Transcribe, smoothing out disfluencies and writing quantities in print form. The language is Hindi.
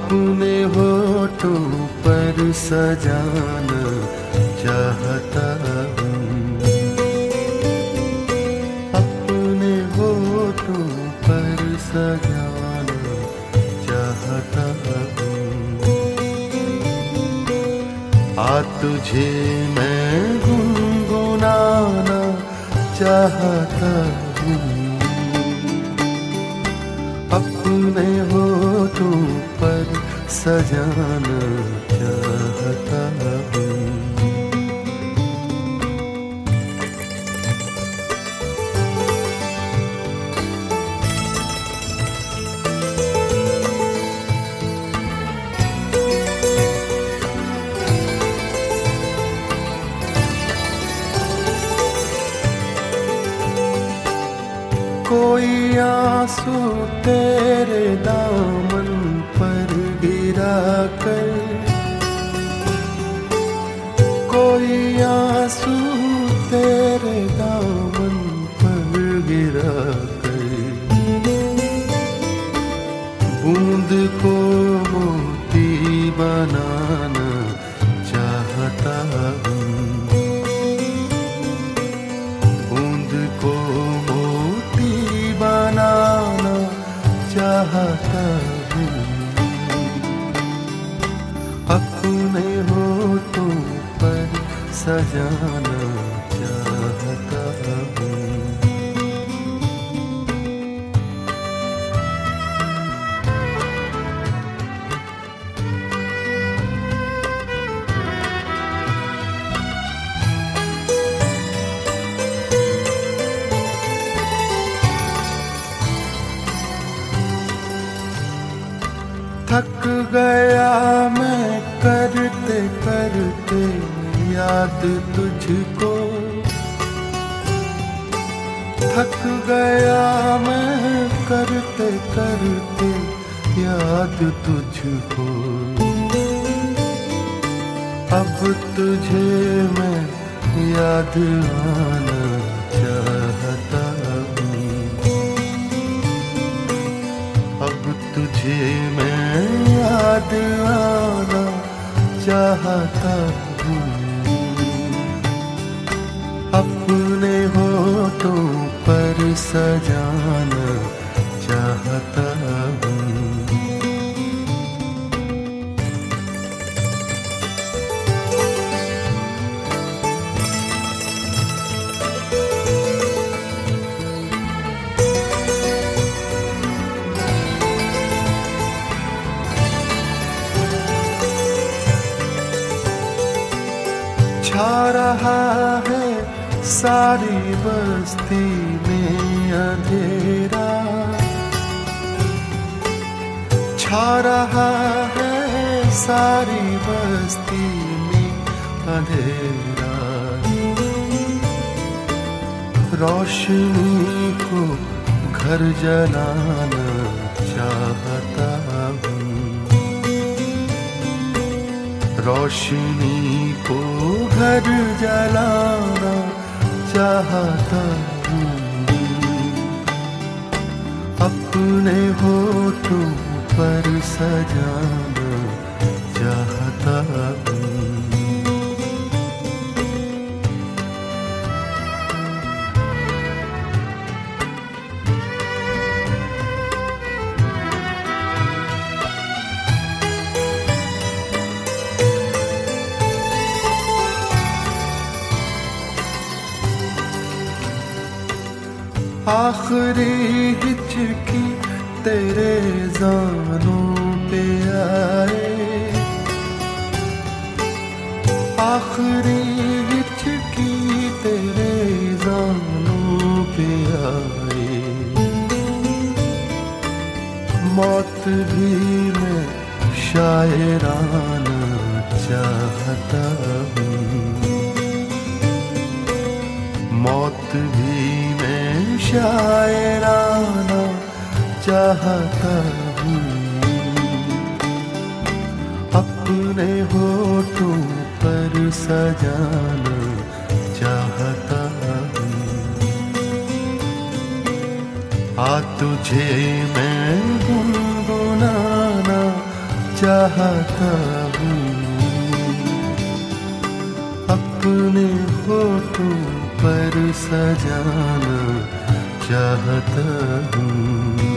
अपने होठों पर सजाना चाहता हूँ, अपने होठों पर सजाना चाहता हूँ। आ तुझे मैं गुनगुनाना चाहता हूँ, अपने होठों पर सजाना चाहता हूँ। कोई आंसू तेरे दामन पर गिरा कर, कोई आंसू तेरे दामन पर गिरा कर, बूंद को मोती बनाना चाहता हूँ, बूंद को बनाना चाहता हूँ, अपने होठों पर सजाना चाहता हूँ। थक गया मैं करते करते याद तुझको, थक गया मैं करते करते याद तुझको। अब तुझे मैं याद आना चाहता हूँ, अब तुझे मैं याद आना चाहता हूँ, अपने होठों पर सजाना चाहता हूँ। छा रहा है सारी बस्ती में अंधेरा, छा रहा है सारी बस्ती में अंधेरा, रोशनी को घर जलाना चाहता हूँ, रोशनी को घर जलाना चाहता हूँ, अपने होठों पर सजाना चाहता हूँ। आखिरी हिचकी तेरे ज़ानों पे आए, आखिरी हिचकी तेरे ज़ानों पे आए, मौत भी मैं शायराना चाहता हूँ, मौत भी मैं शायराना चाहता हूँ, अपने होठों पर सजाना चाहता हूँ। आ तुझे मैं गुनगुनाना चाहता हूँ। अपने होठों पर सजाना चाहता हूँ।